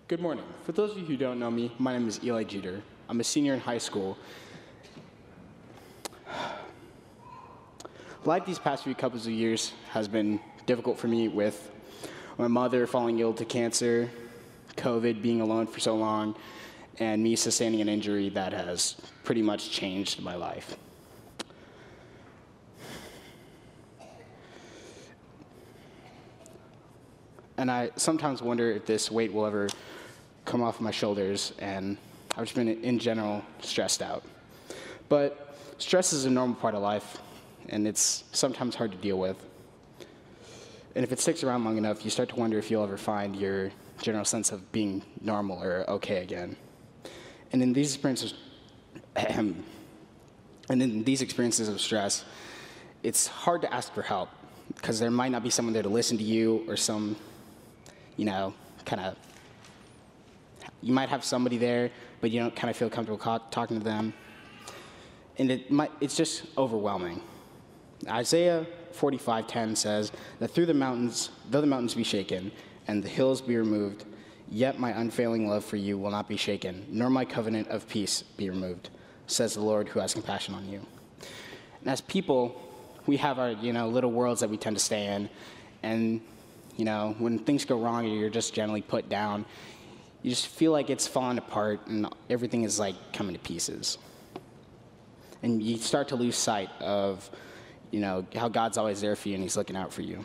Good morning. For those of you who don't know me, my name is Eli Jeter. I'm a senior in high school. Life these past few couple of years has been difficult for me with my mother falling ill to cancer, COVID, being alone for so long, and me sustaining an injury that has pretty much changed my life. And I sometimes wonder if this weight will ever come off my shoulders, and I've just been, in general, stressed out. But stress is a normal part of life, and it's sometimes hard to deal with. And if it sticks around long enough, you start to wonder if you'll ever find your general sense of being normal or okay again. And in these experiences of stress, it's hard to ask for help, because there might not be someone there to listen to you, or some, you might have somebody there, but you don't kind of feel comfortable talking to them. And it's just overwhelming. Isaiah 45:10 says that though the mountains be shaken and the hills be removed, yet my unfailing love for you will not be shaken, nor my covenant of peace be removed, says the Lord who has compassion on you. And as people, we have our little worlds that we tend to stay in, and when things go wrong or you're just generally put down, you just feel like it's falling apart and everything is like coming to pieces. And you start to lose sight of how God's always there for you and he's looking out for you.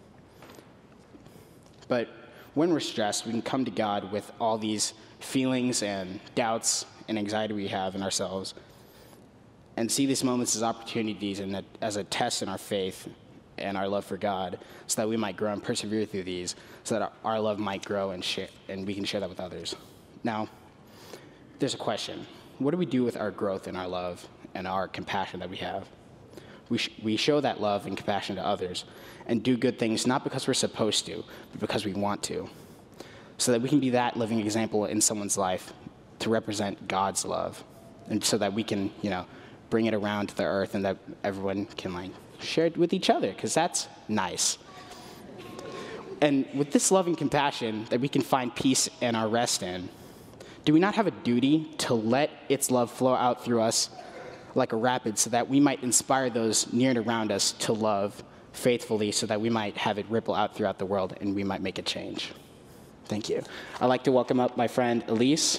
But when we're stressed, we can come to God with all these feelings and doubts and anxiety we have in ourselves, and see these moments as opportunities and as a test in our faith and our love for God, so that we might grow and persevere through these, so that our love might grow and we can share that with others. Now, there's a question. What do we do with our growth in our love and our compassion that we have? We show that love and compassion to others and do good things, not because we're supposed to, but because we want to, so that we can be that living example in someone's life to represent God's love, and so that we can, bring it around to the earth and that everyone can share it with each other, because that's nice. And with this love and compassion that we can find peace and our rest in, do we not have a duty to let its love flow out through us like a rapid, so that we might inspire those near and around us to love faithfully, so that we might have it ripple out throughout the world and we might make a change? Thank you. I'd like to welcome up my friend Elise.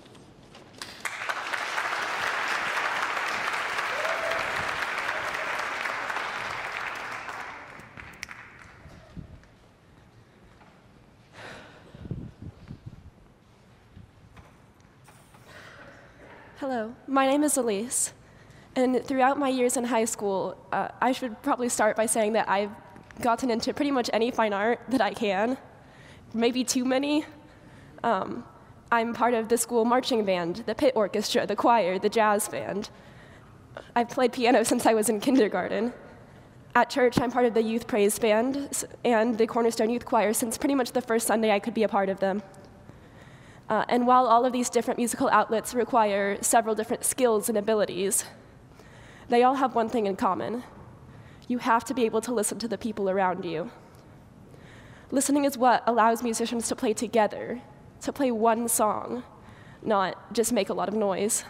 Hello, my name is Elise, and throughout my years in high school, I should probably start by saying that I've gotten into pretty much any fine art that I can, maybe too many. I'm part of the school marching band, the pit orchestra, the choir, the jazz band. I've played piano since I was in kindergarten. At church, I'm part of the youth praise band and the Cornerstone Youth Choir since pretty much the first Sunday I could be a part of them. And while all of these different musical outlets require several different skills and abilities, they all have one thing in common. You have to be able to listen to the people around you. Listening is what allows musicians to play together, to play one song, not just make a lot of noise.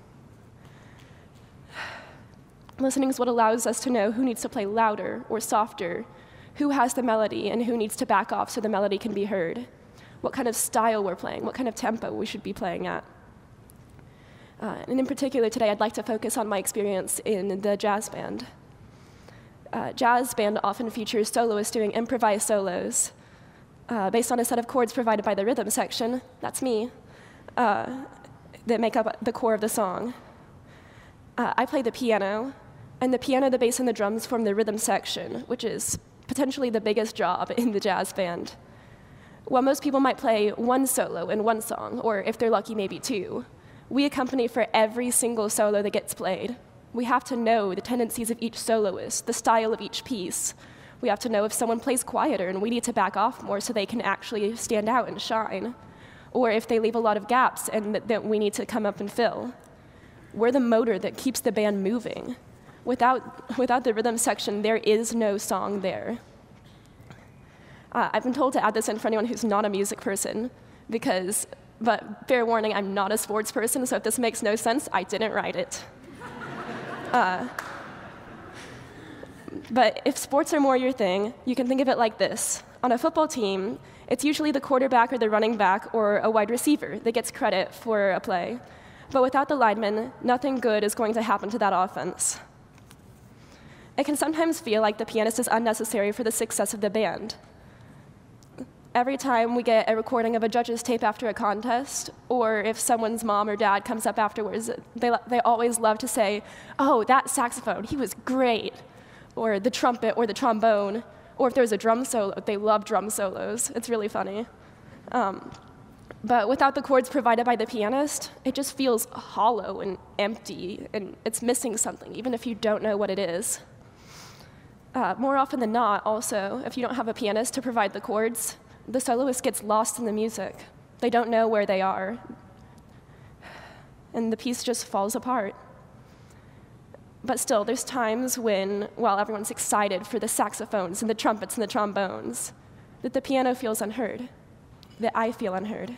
Listening is what allows us to know who needs to play louder or softer, who has the melody, and who needs to back off so the melody can be heard, what kind of style we're playing, what kind of tempo we should be playing at. And in particular today, I'd like to focus on my experience in the jazz band. Jazz band often features soloists doing improvised solos based on a set of chords provided by the rhythm section, that's me, that make up the core of the song. I play the piano, and the piano, the bass, and the drums form the rhythm section, which is potentially the biggest job in the jazz band. While most people might play one solo in one song, or if they're lucky, maybe two, we accompany for every single solo that gets played. We have to know the tendencies of each soloist, the style of each piece. We have to know if someone plays quieter and we need to back off more so they can actually stand out and shine, or if they leave a lot of gaps and that we need to come up and fill. We're the motor that keeps the band moving. Without the rhythm section, there is no song there. I've been told to add this in for anyone who's not a music person. But fair warning, I'm not a sports person, so if this makes no sense, I didn't write it. But if sports are more your thing, you can think of it like this. On a football team, it's usually the quarterback or the running back or a wide receiver that gets credit for a play. But without the lineman, nothing good is going to happen to that offense. It can sometimes feel like the pianist is unnecessary for the success of the band. Every time we get a recording of a judge's tape after a contest, or if someone's mom or dad comes up afterwards, they always love to say, "Oh, that saxophone, he was great," or the trumpet or the trombone, or if there's a drum solo, they love drum solos. It's really funny. But without the chords provided by the pianist, it just feels hollow and empty, and it's missing something, even if you don't know what it is. More often than not, also, if you don't have a pianist to provide the chords, the soloist gets lost in the music. They don't know where they are, and the piece just falls apart. But still, there's times when, while everyone's excited for the saxophones and the trumpets and the trombones, that the piano feels unheard, that I feel unheard.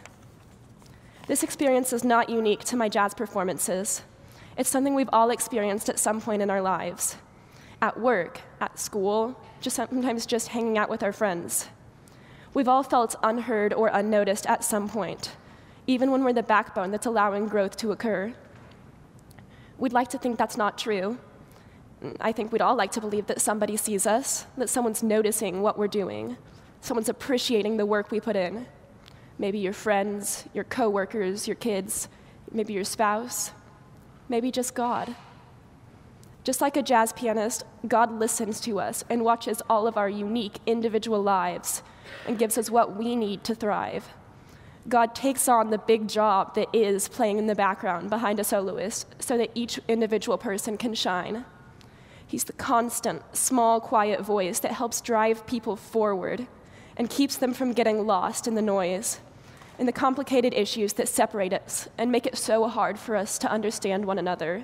This experience is not unique to my jazz performances. It's something we've all experienced at some point in our lives. At work, at school, sometimes just hanging out with our friends. We've all felt unheard or unnoticed at some point, even when we're the backbone that's allowing growth to occur. We'd like to think that's not true. I think we'd all like to believe that somebody sees us, that someone's noticing what we're doing, someone's appreciating the work we put in. Maybe your friends, your coworkers, your kids, maybe your spouse, maybe just God. Just like a jazz pianist, God listens to us and watches all of our unique individual lives and gives us what we need to thrive. God takes on the big job that is playing in the background behind a soloist so that each individual person can shine. He's the constant, small, quiet voice that helps drive people forward and keeps them from getting lost in the noise, in the complicated issues that separate us and make it so hard for us to understand one another.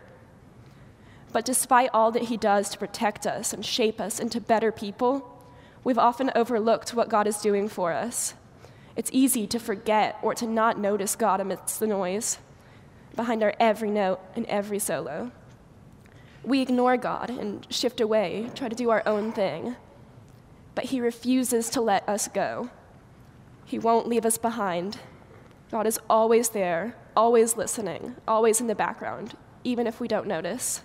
But despite all that he does to protect us and shape us into better people, we've often overlooked what God is doing for us. It's easy to forget or to not notice God amidst the noise, behind our every note and every solo. We ignore God and shift away, try to do our own thing. But he refuses to let us go. He won't leave us behind. God is always there, always listening, always in the background, even if we don't notice.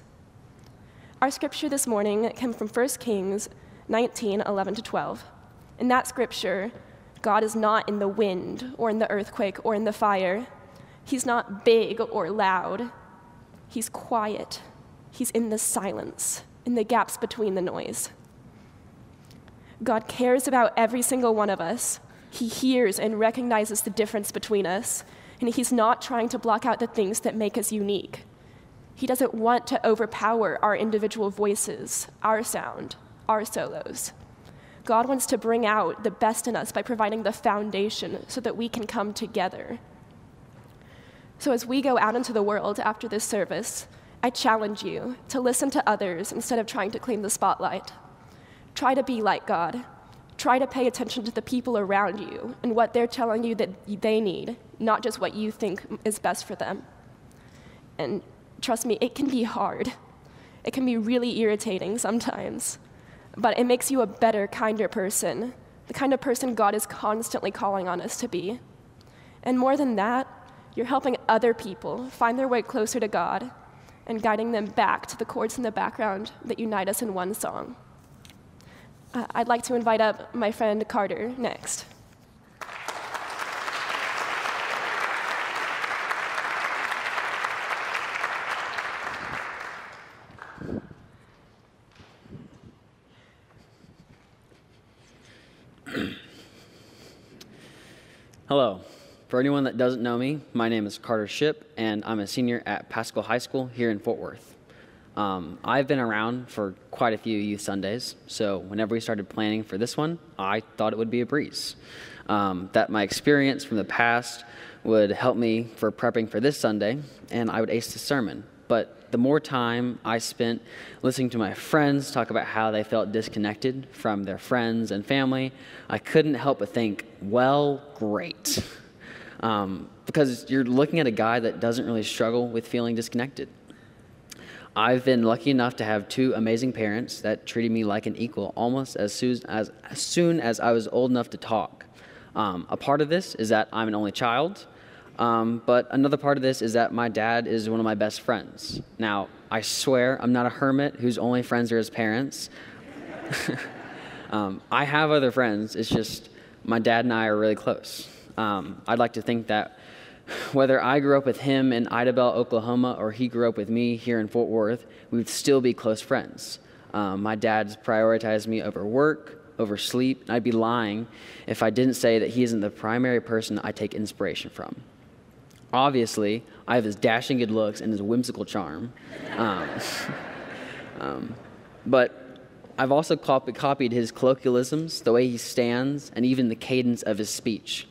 Our scripture this morning came from 1 Kings 19:11-12. In that scripture, God is not in the wind or in the earthquake or in the fire. He's not big or loud. He's quiet. He's in the silence, in the gaps between the noise. God cares about every single one of us. He hears and recognizes the difference between us, and he's not trying to block out the things that make us unique. He doesn't want to overpower our individual voices, our sound, our solos. God wants to bring out the best in us by providing the foundation so that we can come together. So as we go out into the world after this service, I challenge you to listen to others instead of trying to claim the spotlight. Try to be like God. Try to pay attention to the people around you and what they're telling you that they need, not just what you think is best for them. And trust me, it can be hard. It can be really irritating sometimes, but it makes you a better, kinder person, the kind of person God is constantly calling on us to be. And more than that, you're helping other people find their way closer to God and guiding them back to the chords in the background that unite us in one song. I'd like to invite up my friend Carter next. Hello. For anyone that doesn't know me, my name is Carter Shipp, and I'm a senior at Pascal High School here in Fort Worth. I've been around for quite a few Youth Sundays, so whenever we started planning for this one, I thought it would be a breeze. That my experience from the past would help me for prepping for this Sunday, and I would ace the sermon. But the more time I spent listening to my friends talk about how they felt disconnected from their friends and family, I couldn't help but think, well, great. because you're looking at a guy that doesn't really struggle with feeling disconnected. I've been lucky enough to have two amazing parents that treated me like an equal almost as soon as I was old enough to talk. A part of this is that I'm an only child, but another part of this is that my dad is one of my best friends. Now, I swear I'm not a hermit whose only friends are his parents. I have other friends, it's just my dad and I are really close. I'd like to think that whether I grew up with him in Idabel, Oklahoma, or he grew up with me here in Fort Worth, we would still be close friends. My dad's prioritized me over work, over sleep, and I'd be lying if I didn't say that he isn't the primary person I take inspiration from. Obviously, I have his dashing good looks and his whimsical charm. But I've also copied his colloquialisms, the way he stands, and even the cadence of his speech.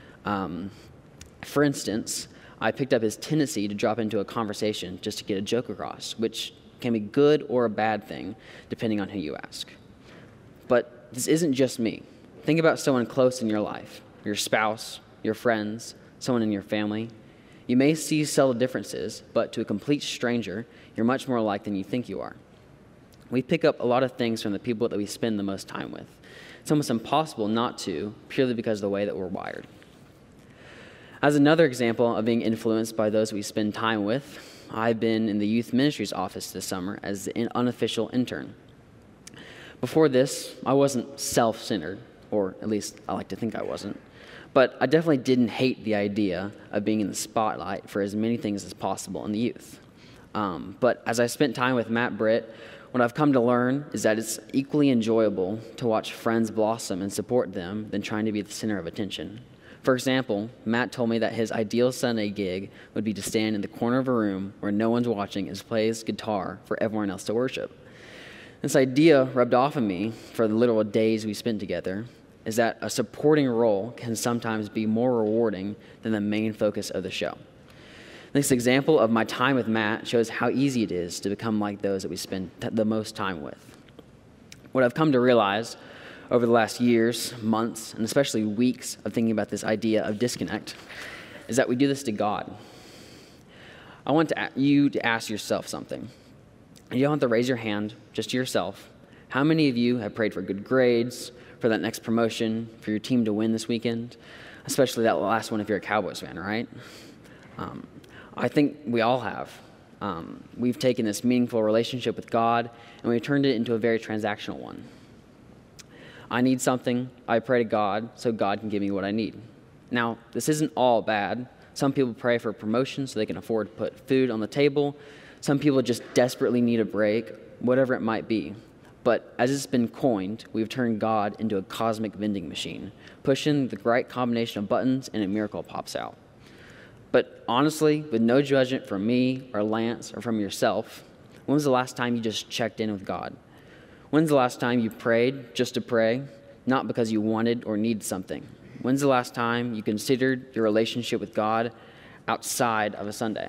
For instance, I picked up his tendency to drop into a conversation just to get a joke across, which can be good or a bad thing, depending on who you ask. But this isn't just me. Think about someone close in your life, your spouse, your friends, someone in your family. You may see subtle differences, but to a complete stranger, you're much more alike than you think you are. We pick up a lot of things from the people that we spend the most time with. It's almost impossible not to, purely because of the way that we're wired. As another example of being influenced by those we spend time with, I've been in the youth ministries office this summer as an unofficial intern. Before this, I wasn't self-centered, or at least I like to think I wasn't, but I definitely didn't hate the idea of being in the spotlight for as many things as possible in the youth. But as I spent time with Matt Britt, what I've come to learn is that it's equally enjoyable to watch friends blossom and support them than trying to be the center of attention. For example, Matt told me that his ideal Sunday gig would be to stand in the corner of a room where no one's watching and play his guitar for everyone else to worship. This idea rubbed off on me for the literal days we spent together, is that a supporting role can sometimes be more rewarding than the main focus of the show. This example of my time with Matt shows how easy it is to become like those that we spend the most time with. What I've come to realize over the last years, months, and especially weeks of thinking about this idea of disconnect is that we do this to God. I want you to ask yourself something. You don't have to raise your hand, just to yourself. How many of you have prayed for good grades, for that next promotion, for your team to win this weekend? Especially that last one if you're a Cowboys fan, right? I think we all have. We've taken this meaningful relationship with God and we've turned it into a very transactional one. I need something, I pray to God so God can give me what I need. Now, this isn't all bad. Some people pray for promotion so they can afford to put food on the table. Some people just desperately need a break, whatever it might be. But as it's been coined, we've turned God into a cosmic vending machine, pushing the right combination of buttons and a miracle pops out. But honestly, with no judgment from me or Lance or from yourself, when was the last time you just checked in with God? When's the last time you prayed just to pray, not because you wanted or needed something? When's the last time you considered your relationship with God outside of a Sunday?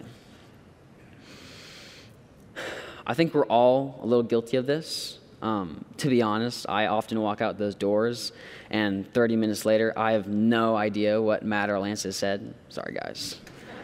I think we're all a little guilty of this. To be honest, I often walk out those doors, and 30 minutes later, I have no idea what Matt or Lance has said. Sorry, guys.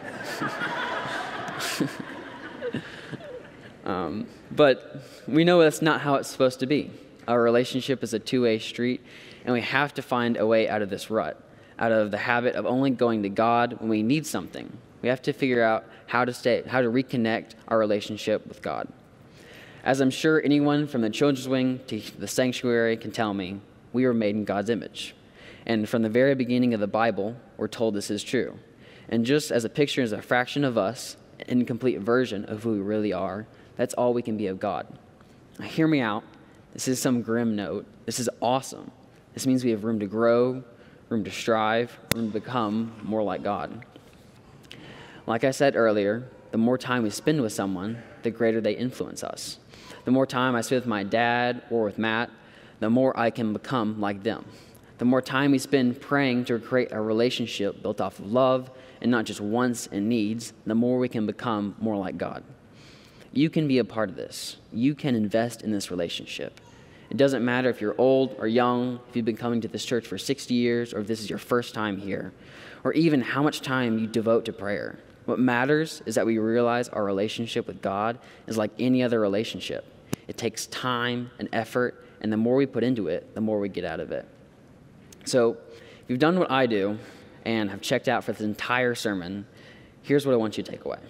But we know that's not how it's supposed to be. Our relationship is a two-way street, and we have to find a way out of this rut, out of the habit of only going to God when we need something. We have to figure out how to reconnect our relationship with God. As I'm sure anyone from the children's wing to the sanctuary can tell me, we were made in God's image. And from the very beginning of the Bible, we're told this is true. And just as a picture is a fraction of us, an incomplete version of who we really are, that's all we can be of God. Now, hear me out. This is some grim note. This is awesome. This means we have room to grow, room to strive, room to become more like God. Like I said earlier, the more time we spend with someone, the greater they influence us. The more time I spend with my dad or with Matt, the more I can become like them. The more time we spend praying to create a relationship built off of love and not just wants and needs, the more we can become more like God. You can be a part of this. You can invest in this relationship. It doesn't matter if you're old or young, if you've been coming to this church for 60 years, or if this is your first time here, or even how much time you devote to prayer. What matters is that we realize our relationship with God is like any other relationship. It takes time and effort, and the more we put into it, the more we get out of it. So, if you've done what I do and have checked out for this entire sermon, here's what I want you to take away.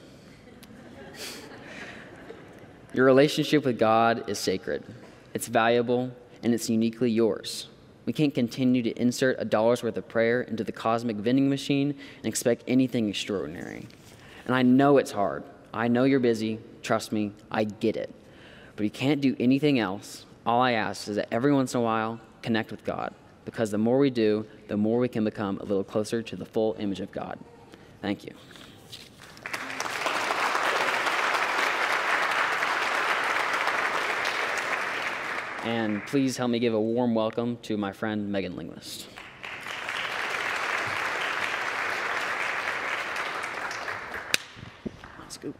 Your relationship with God is sacred. It's valuable, and it's uniquely yours. We can't continue to insert a dollar's worth of prayer into the cosmic vending machine and expect anything extraordinary. And I know it's hard. I know you're busy. Trust me, I get it. But you can't do anything else. All I ask is that every once in a while, connect with God. Because the more we do, the more we can become a little closer to the full image of God. Thank you. And please help me give a warm welcome to my friend, Megan Linguist. Let's go.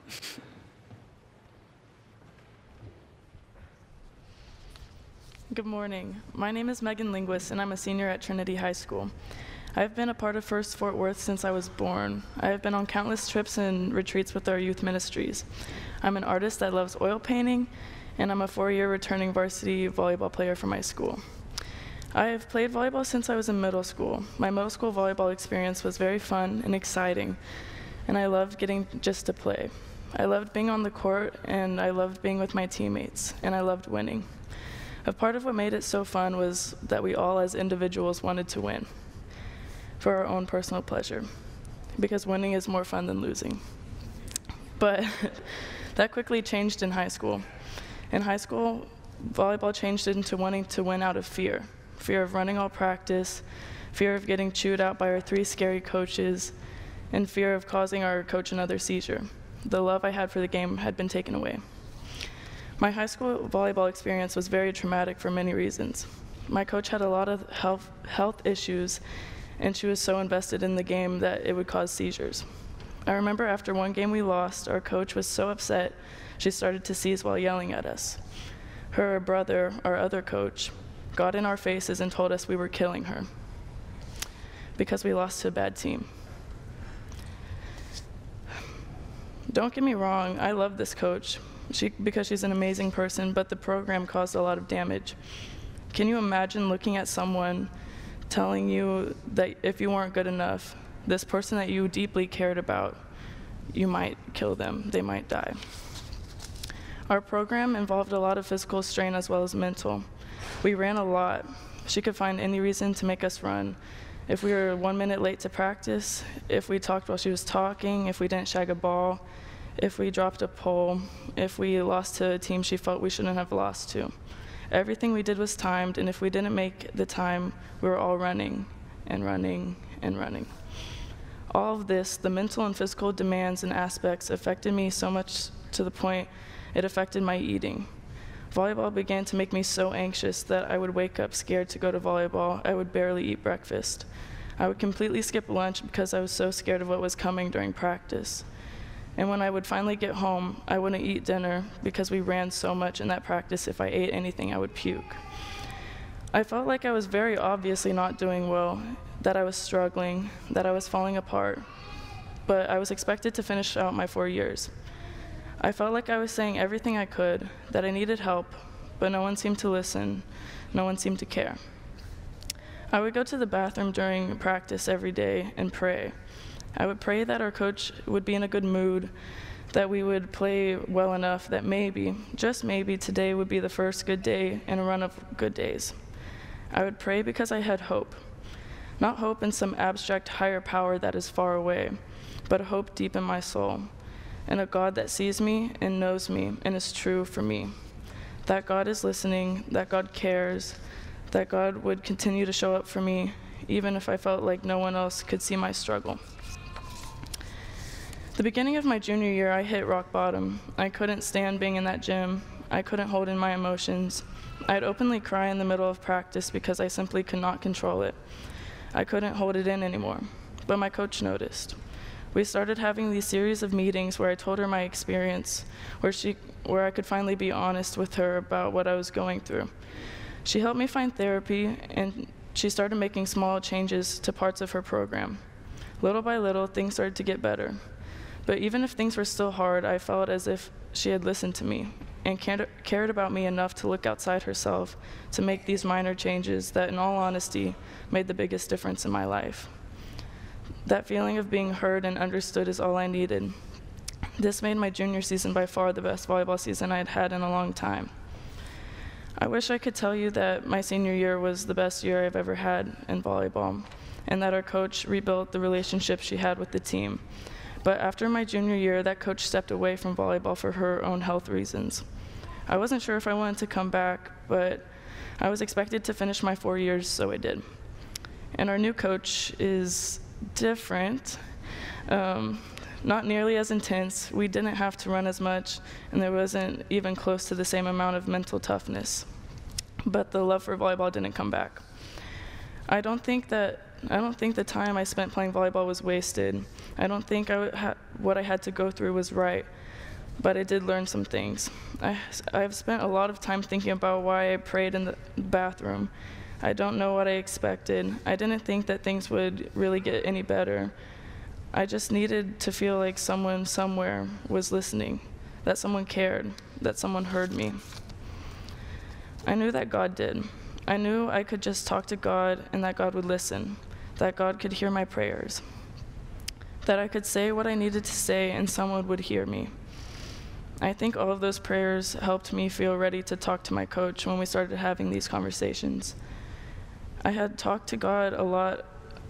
Good morning. My name is Megan Linguist, and I'm a senior at Trinity High School. I've been a part of First Fort Worth since I was born. I have been on countless trips and retreats with our youth ministries. I'm an artist that loves oil painting, and I'm a 4-year returning varsity volleyball player for my school. I have played volleyball since I was in middle school. My middle school volleyball experience was very fun and exciting, and I loved getting just to play. I loved being on the court, and I loved being with my teammates, and I loved winning. A part of what made it so fun was that we all as individuals wanted to win for our own personal pleasure, because winning is more fun than losing. But that quickly changed in high school. In high school, volleyball changed into wanting to win out of fear. Fear of running all practice, fear of getting chewed out by our 3 scary coaches, and fear of causing our coach another seizure. The love I had for the game had been taken away. My high school volleyball experience was very traumatic for many reasons. My coach had a lot of health issues, and she was so invested in the game that it would cause seizures. I remember after one game we lost, our coach was so upset she started to seize while yelling at us. Her brother, our other coach, got in our faces and told us we were killing her because we lost to a bad team. Don't get me wrong, I love this coach because she's an amazing person, but the program caused a lot of damage. Can you imagine looking at someone telling you that if you weren't good enough, this person that you deeply cared about, you might kill them, they might die. Our program involved a lot of physical strain as well as mental. We ran a lot. She could find any reason to make us run. If we were 1 minute late to practice, if we talked while she was talking, if we didn't shag a ball, if we dropped a pole, if we lost to a team she felt we shouldn't have lost to. Everything we did was timed, and if we didn't make the time, we were all running and running and running. All of this, the mental and physical demands and aspects, affected me so much to the point it affected my eating. Volleyball began to make me so anxious that I would wake up scared to go to volleyball. I would barely eat breakfast. I would completely skip lunch because I was so scared of what was coming during practice. And when I would finally get home, I wouldn't eat dinner because we ran so much in that practice. If I ate anything, I would puke. I felt like I was very obviously not doing well, that I was struggling, that I was falling apart. But I was expected to finish out my 4 years. I felt like I was saying everything I could, that I needed help, but no one seemed to listen, no one seemed to care. I would go to the bathroom during practice every day and pray. I would pray that our coach would be in a good mood, that we would play well enough that maybe, just maybe, today would be the first good day in a run of good days. I would pray because I had hope. Not hope in some abstract higher power that is far away, but a hope deep in my soul, and a God that sees me and knows me and is true for me. That God is listening, that God cares, that God would continue to show up for me, even if I felt like no one else could see my struggle. The beginning of my junior year, I hit rock bottom. I couldn't stand being in that gym. I couldn't hold in my emotions. I'd openly cry in the middle of practice because I simply could not control it. I couldn't hold it in anymore, but my coach noticed. We started having these series of meetings where I told her my experience, where I could finally be honest with her about what I was going through. She helped me find therapy, and she started making small changes to parts of her program. Little by little, things started to get better. But even if things were still hard, I felt as if she had listened to me and cared about me enough to look outside herself to make these minor changes that, in all honesty, made the biggest difference in my life. That feeling of being heard and understood is all I needed. This made my junior season by far the best volleyball season I had had in a long time. I wish I could tell you that my senior year was the best year I've ever had in volleyball, and that our coach rebuilt the relationship she had with the team. But after my junior year, that coach stepped away from volleyball for her own health reasons. I wasn't sure if I wanted to come back, but I was expected to finish my 4 years, so I did. And our new coach is different, not nearly as intense. We didn't have to run as much, and there wasn't even close to the same amount of mental toughness. But the love for volleyball didn't come back. I don't think the time I spent playing volleyball was wasted. I don't think what I had to go through was right, but I did learn some things. I've spent a lot of time thinking about why I prayed in the bathroom. I don't know what I expected. I didn't think that things would really get any better. I just needed to feel like someone somewhere was listening, that someone cared, that someone heard me. I knew that God did. I knew I could just talk to God and that God would listen, that God could hear my prayers, that I could say what I needed to say and someone would hear me. I think all of those prayers helped me feel ready to talk to my coach when we started having these conversations. I had talked to God a lot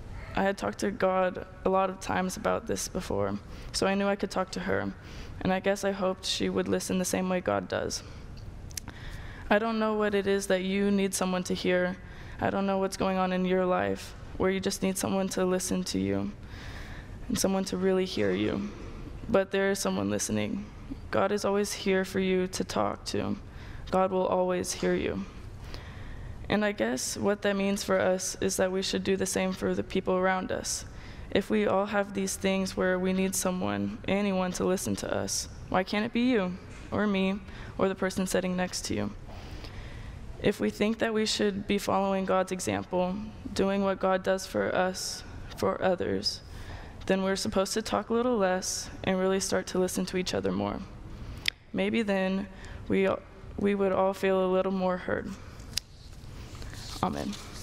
of times about this before, so I knew I could talk to her, and I guess I hoped she would listen the same way God does. I don't know what it is that you need someone to hear. I don't know what's going on in your life where you just need someone to listen to you and someone to really hear you, but there is someone listening. God is always here for you to talk to. God will always hear you. And I guess what that means for us is that we should do the same for the people around us. If we all have these things where we need someone, anyone to listen to us, why can't it be you or me or the person sitting next to you? If we think that we should be following God's example, doing what God does for us, for others, then we're supposed to talk a little less and really start to listen to each other more. Maybe then we would all feel a little more heard. Amen.